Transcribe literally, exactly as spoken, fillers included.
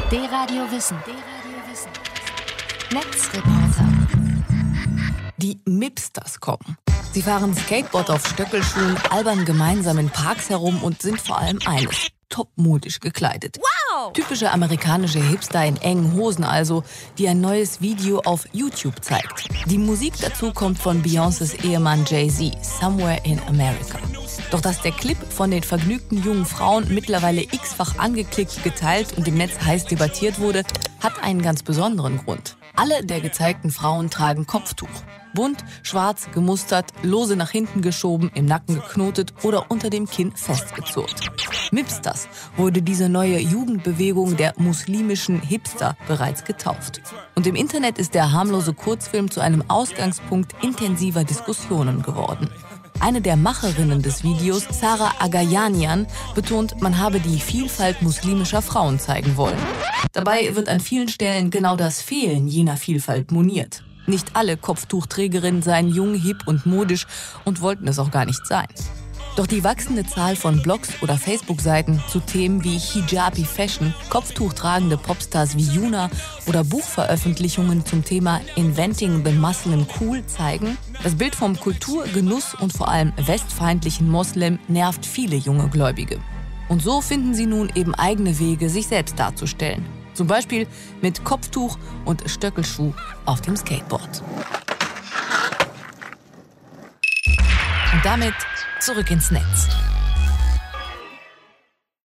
D-Radio Wissen. D-Radio Wissen. Netzreporter. Die Mipsters kommen. Sie fahren Skateboard auf Stöckelschuhen, albern gemeinsam in Parks herum und sind vor allem eines: topmodisch gekleidet. Wow! Typische amerikanische Hipster in engen Hosen also, die ein neues Video auf YouTube zeigt. Die Musik dazu kommt von Beyoncés Ehemann Jay-Z, Somewhere in America. Doch dass der Clip von den vergnügten jungen Frauen mittlerweile x-fach angeklickt, geteilt und im Netz heiß debattiert wurde, hat einen ganz besonderen Grund. Alle der gezeigten Frauen tragen Kopftuch. Bunt, schwarz, gemustert, lose nach hinten geschoben, im Nacken geknotet oder unter dem Kinn festgezurrt. Mipsters wurde diese neue Jugendbewegung der muslimischen Hipster bereits getauft. Und im Internet ist der harmlose Kurzfilm zu einem Ausgangspunkt intensiver Diskussionen geworden. Eine der Macherinnen des Videos, Sarah Agayanian, betont, man habe die Vielfalt muslimischer Frauen zeigen wollen. Dabei wird an vielen Stellen genau das Fehlen jener Vielfalt moniert. Nicht alle Kopftuchträgerinnen seien jung, hip und modisch und wollten es auch gar nicht sein. Doch die wachsende Zahl von Blogs oder Facebook-Seiten zu Themen wie Hijabi Fashion, kopftuchtragende Popstars wie Yuna oder Buchveröffentlichungen zum Thema Inventing the Muslim Cool zeigen, das Bild vom Kultur-, Genuss- und vor allem westfeindlichen Moslem nervt viele junge Gläubige. Und so finden sie nun eben eigene Wege, sich selbst darzustellen. Zum Beispiel mit Kopftuch und Stöckelschuh auf dem Skateboard. Und damit zurück ins Netz.